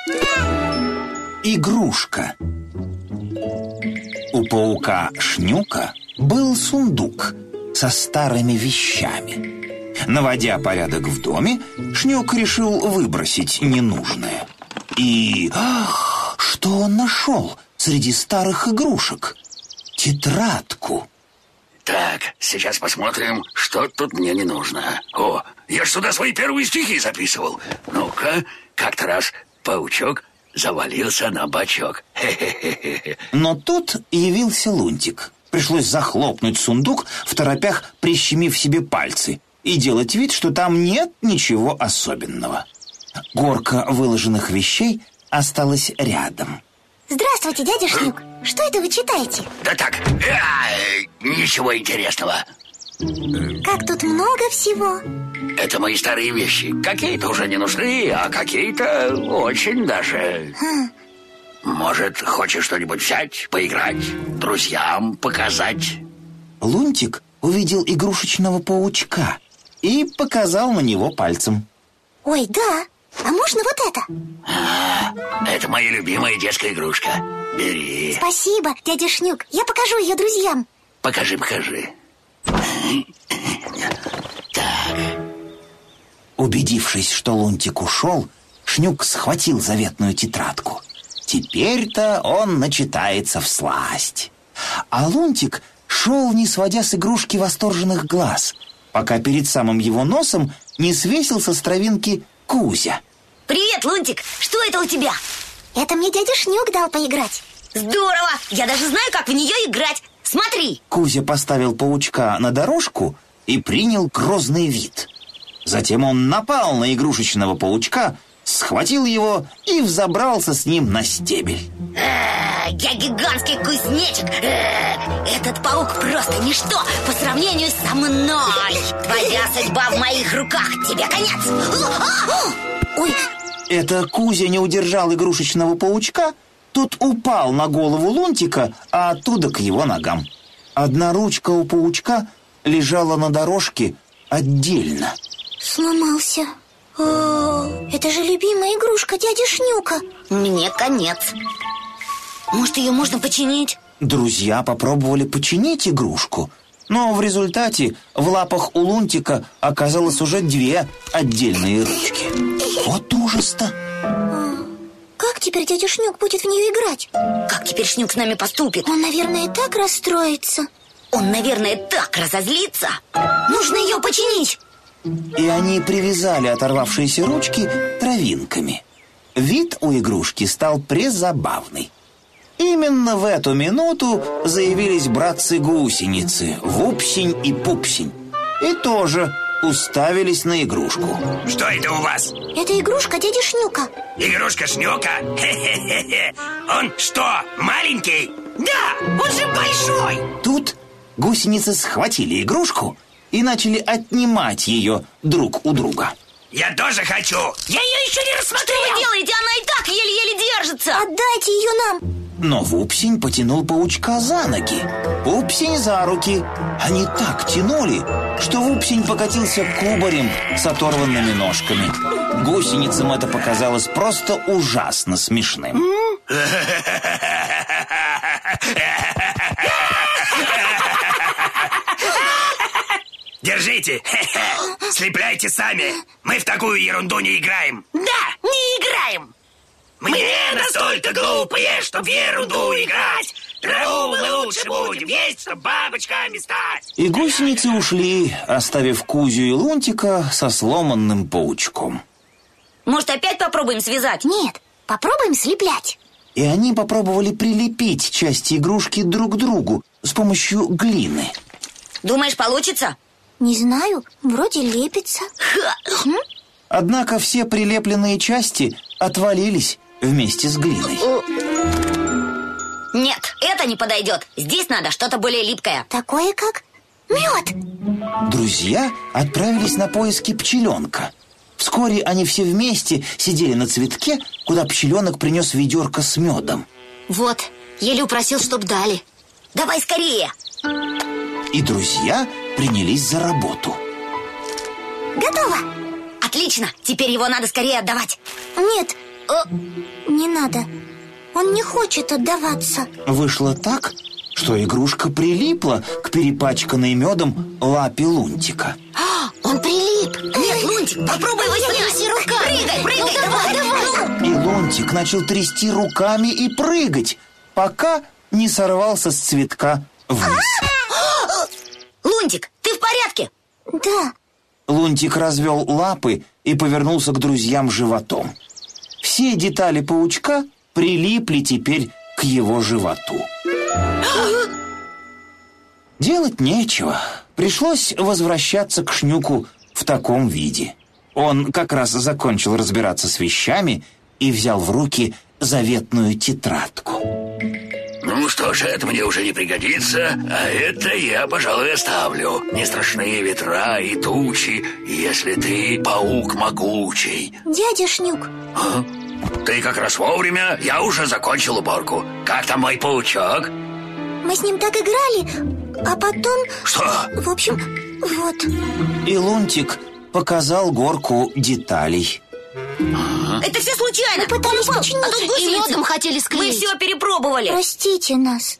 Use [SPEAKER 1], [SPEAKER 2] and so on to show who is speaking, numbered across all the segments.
[SPEAKER 1] Игрушка. У паука Шнюка был сундук со старыми вещами. Наводя порядок в доме, Шнюк решил выбросить ненужное. И что он нашел среди старых игрушек? Тетрадку.
[SPEAKER 2] Так, сейчас посмотрим, что тут мне не нужно. О, я ж сюда свои первые стихи записывал. Ну-ка, как-то раз паучок завалился на бочок. Хе-хе-хе-хе.
[SPEAKER 1] Но тут явился Лунтик. Пришлось захлопнуть сундук, второпях прищемив себе пальцы, и делать вид, что там нет ничего особенного. Горка выложенных вещей осталась рядом.
[SPEAKER 3] Здравствуйте, дядя Шнюк. Что это вы читаете?
[SPEAKER 2] Да так, ничего интересного.
[SPEAKER 3] Как тут много всего.
[SPEAKER 2] Это мои старые вещи. Какие-то уже не нужны, а какие-то очень даже. Может, хочешь что-нибудь взять, поиграть, друзьям показать?
[SPEAKER 1] Лунтик увидел игрушечного паучка и показал на него пальцем.
[SPEAKER 3] Ой, да. А можно вот это?
[SPEAKER 2] Это моя любимая детская игрушка. Бери.
[SPEAKER 3] Спасибо, дядя Шнюк. Я покажу ее друзьям.
[SPEAKER 2] Покажи. Так.
[SPEAKER 1] Убедившись, что Лунтик ушел, Шнюк схватил заветную тетрадку. Теперь-то он начитается всласть. А Лунтик шел, не сводя с игрушки восторженных глаз, пока перед самым его носом не свесился с травинки Кузя.
[SPEAKER 4] Привет, Лунтик! Что это у тебя?
[SPEAKER 3] Это мне дядя Шнюк дал поиграть.
[SPEAKER 4] Здорово! Я даже знаю, как в нее играть. Смотри!
[SPEAKER 1] Кузя поставил паучка на дорожку и принял грозный вид. Затем он напал на игрушечного паучка, схватил его и взобрался с ним на стебель.
[SPEAKER 4] Я гигантский кузнечик. Этот паук просто ничто по сравнению со мной. Твоя судьба в моих руках. Тебе конец.
[SPEAKER 3] Ой.
[SPEAKER 1] Это Кузя не удержал игрушечного паучка. Тот упал на голову Лунтика, а оттуда к его ногам. Одна ручка у паучка лежала на дорожке отдельно.
[SPEAKER 3] Сломался. Это же любимая игрушка дяди Шнюка.
[SPEAKER 4] Мне конец. Может, ее можно починить?
[SPEAKER 1] Друзья попробовали починить игрушку, но в результате в лапах у Лунтика оказалось уже 2 отдельные ручки. Вот ужас-то!
[SPEAKER 3] Как теперь дядя Шнюк будет в нее играть?
[SPEAKER 4] Как теперь Шнюк с нами поступит?
[SPEAKER 3] Он, наверное, так расстроится.
[SPEAKER 4] Он, наверное, так разозлится. Нужно ее починить.
[SPEAKER 1] И они привязали оторвавшиеся ручки травинками. Вид у игрушки стал презабавный. Именно в эту минуту заявились братцы-гусеницы Вупсень и Пупсень и тоже уставились на игрушку.
[SPEAKER 2] Что это у вас?
[SPEAKER 3] Это игрушка дяди Шнюка.
[SPEAKER 2] Игрушка Шнюка? Хе-хе-хе. Он что, маленький? Да, он же большой.
[SPEAKER 1] Тут гусеницы схватили игрушку и начали отнимать ее друг у друга.
[SPEAKER 2] Я тоже хочу. Я ее еще не рассмотрел.
[SPEAKER 4] Что вы делаете? Она и так еле-еле держится.
[SPEAKER 3] Отдайте ее нам.
[SPEAKER 1] Но Вупсень потянул паучка за ноги, Пупсень за руки. Они так тянули, что Вупсень покатился кубарем с оторванными ножками. Гусеницам это показалось просто ужасно смешным.
[SPEAKER 2] Держите. Слепляйте сами. Мы в такую ерунду не играем.
[SPEAKER 4] Да, не играем.
[SPEAKER 2] Мне настолько глупые, чтоб в ерунду играть. Траву мы лучше будем есть, чтоб бабочками стать.
[SPEAKER 1] И гусеницы ушли, оставив Кузю и Лунтика со сломанным паучком.
[SPEAKER 4] Может, опять попробуем связать?
[SPEAKER 3] Нет, попробуем слеплять.
[SPEAKER 1] И они попробовали прилепить части игрушки друг к другу с помощью глины.
[SPEAKER 4] Думаешь, получится?
[SPEAKER 3] Не знаю, вроде лепится.
[SPEAKER 1] Однако все прилепленные части отвалились вместе с глиной.
[SPEAKER 4] Нет, это не подойдет. Здесь надо что-то более липкое.
[SPEAKER 3] Такое как мед.
[SPEAKER 1] Друзья отправились на поиски пчеленка. Вскоре они все вместе сидели на цветке, куда пчеленок принес ведерко с медом.
[SPEAKER 4] Вот, еле упросил, чтоб дали. Давай скорее.
[SPEAKER 1] И друзья принялись за работу.
[SPEAKER 3] Готово.
[SPEAKER 4] Отлично, теперь его надо скорее отдавать.
[SPEAKER 3] Нет, Не надо. Он не хочет отдаваться.
[SPEAKER 1] Вышло так, что игрушка прилипла к перепачканной медом лапе Лунтика.
[SPEAKER 4] Он прилип. Нет, Лунтик, попробуй его снять руками. Прыгай, давай.
[SPEAKER 1] И Лунтик начал трясти руками и прыгать, пока не сорвался с цветка вниз.
[SPEAKER 4] Лунтик, ты в порядке?
[SPEAKER 3] Да.
[SPEAKER 1] Лунтик развел лапы и повернулся к друзьям животом. Все детали паучка прилипли теперь к его животу. Делать нечего. Пришлось возвращаться к Шнюку в таком виде. Он как раз закончил разбираться с вещами и взял в руки заветную тетрадку.
[SPEAKER 2] Ну что ж, это мне уже не пригодится, а это я, пожалуй, оставлю. Не страшные ветра и тучи, если ты паук могучий.
[SPEAKER 3] Дядя Шнюк,
[SPEAKER 2] Ты как раз вовремя, я уже закончил уборку. Как там мой паучок?
[SPEAKER 3] мы с ним так играли, а потом...
[SPEAKER 2] Что?
[SPEAKER 3] В общем, вот.
[SPEAKER 1] И Лунтик показал горку деталей.
[SPEAKER 4] Это все случайно.
[SPEAKER 3] Мы пытались починить.
[SPEAKER 4] А тут
[SPEAKER 3] И
[SPEAKER 4] гусеницы.
[SPEAKER 3] медом хотели
[SPEAKER 4] Мы
[SPEAKER 3] склеить.
[SPEAKER 4] все перепробовали.
[SPEAKER 3] Простите нас.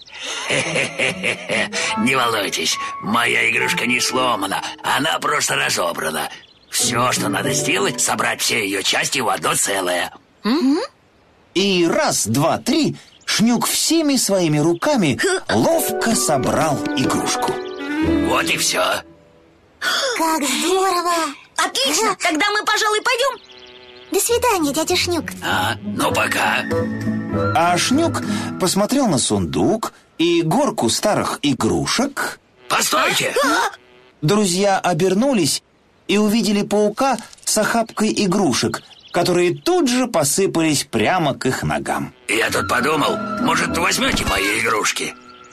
[SPEAKER 2] Не волнуйтесь, моя игрушка не сломана, она просто разобрана. Все, что надо сделать, собрать все ее части в одно целое.
[SPEAKER 1] И раз, два, три, Шнюк всеми своими руками ловко собрал игрушку.
[SPEAKER 2] Вот и все.
[SPEAKER 3] Как здорово.
[SPEAKER 4] Отлично, тогда мы, пожалуй, пойдем.
[SPEAKER 3] До свидания, дядя Шнюк.
[SPEAKER 2] Ну пока.
[SPEAKER 1] А Шнюк посмотрел на сундук и горку старых игрушек.
[SPEAKER 2] Постойте!
[SPEAKER 1] Друзья обернулись и увидели паука с охапкой игрушек, которые тут же посыпались прямо к их ногам.
[SPEAKER 2] Я тут подумал, может, возьмете мои игрушки?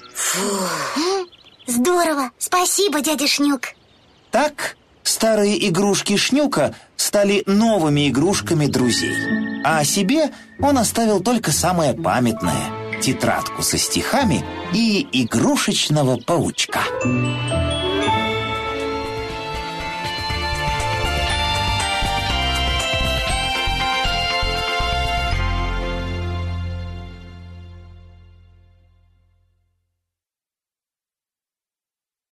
[SPEAKER 3] Здорово. Спасибо, дядя Шнюк.
[SPEAKER 1] Так старые игрушки Шнюка стали новыми игрушками друзей. А о себе он оставил только самое памятное — тетрадку со стихами и игрушечного паучка.